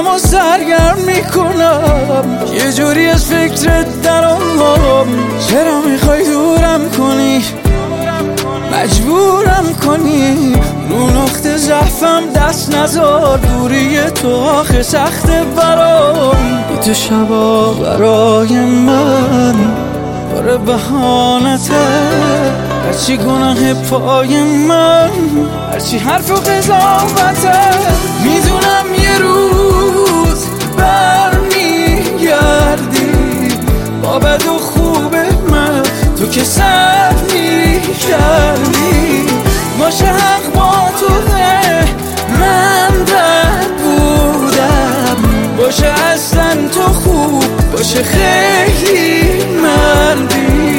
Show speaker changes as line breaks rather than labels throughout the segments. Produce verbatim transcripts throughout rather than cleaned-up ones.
میشینم و سرگرم میکنم، یه جوری از فکرت درام. چرا میخوای دورم کنی، مجبورم کنی، رو نقطه ضعفم دست نزار. دوری تو آخه سخته برام، بی تو شبا برای من باره بهانته. هرچی گناه پای من، هرچی حرف و قضاوته. میدونم یه روز برمیگردی با بد و خوب من، تو که سر میکردی. باشه حق با تو ده، من بد بودم. باشه اصلا تو خوب، باشه خیلی مردی.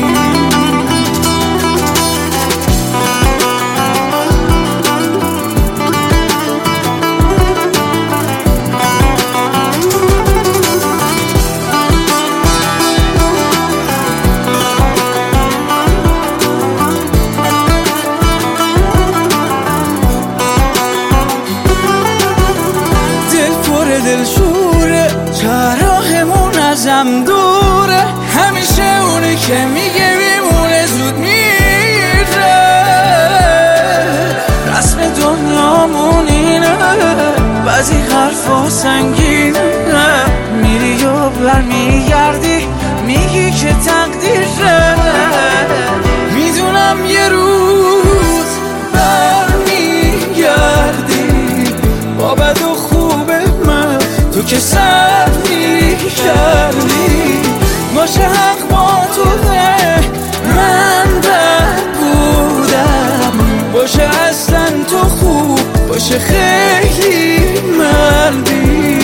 دل شوره، چراغمون ازم دوره. همیشه اونی که میگه میمونه زود میره. رسم دنیامون اینه، بعضی حرفا سنگینه. میری و برمیگردی میگی که تقدیره. میدونم یه روز برمیگردی با بد و تو که سر میکردی. باشه حق با تو ده، من بد بودم. باشه اصلا تو خوب، باشه خیلی مردی.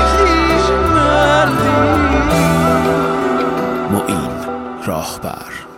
معین راهبر.